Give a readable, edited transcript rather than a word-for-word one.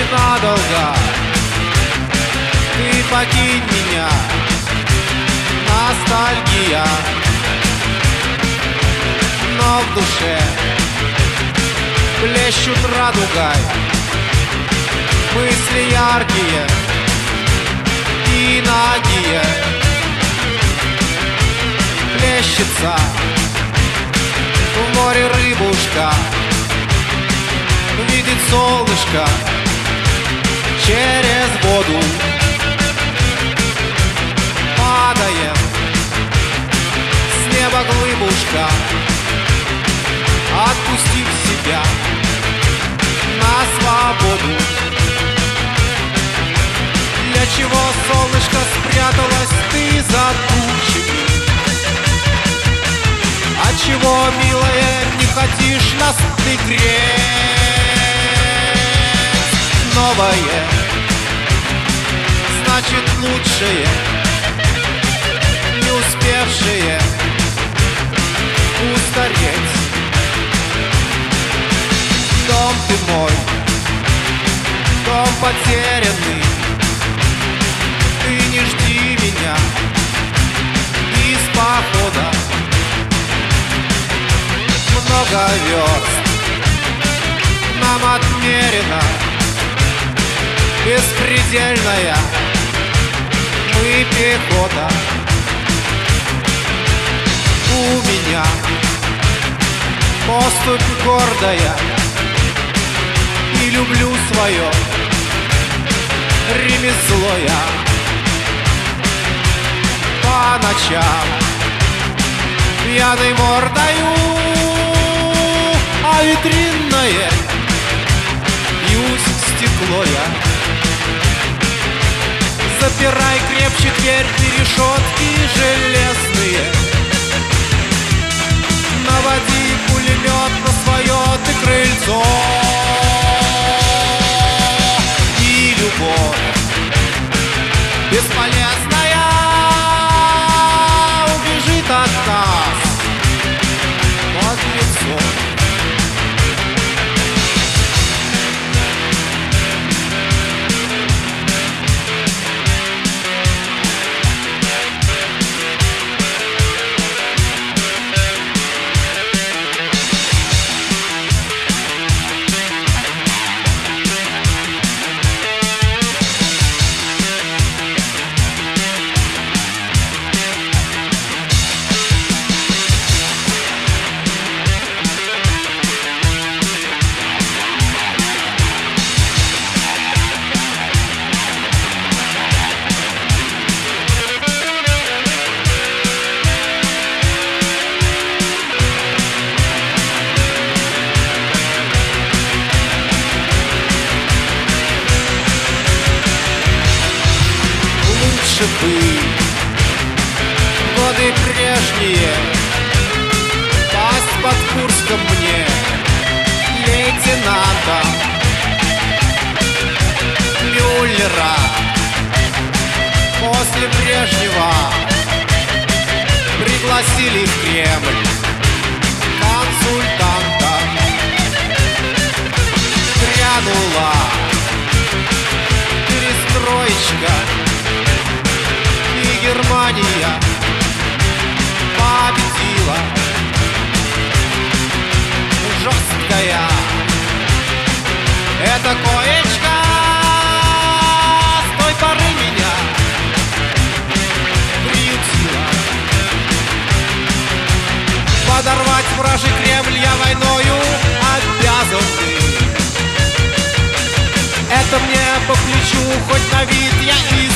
ненадолго ты покинь меня, ностальгия, но в душе блещут радугой мысли яркие и нагие. Плещется в море рыбушка, видит солнышко через воду. Падает с неба глыбушка, отпустив себя на свободу. Для чего, солнышко, спряталась ты за тучами? Отчего, милая, не хотишь нас ты греть? Новое значит лучшее, не успевшее устареть. Дом ты мой, дом потерянный, ты не жди меня из похода. Много верст нам отмерено, беспредельная мы пехота. У меня поступь гордая, и люблю свое ремесло я. По ночам пьяной мордою, а витринное бьюсь в стекло я. Запирай крепче дверь и решетки железные, наводи пулемет на свое ты крыльцо. И любовь бесполезная убежит от нас под лицо. Лучше бы годы прежние пасть под Курском мне лейтенанта Мюллера. После Брежнева пригласили в Кремль консультанта. Грянула перестроечка, Германия победила. Жесткая эта коечка с той поры меня приютила. Подорвать вражий Кремль я войною обязан. Это мне по плечу, хоть на вид я и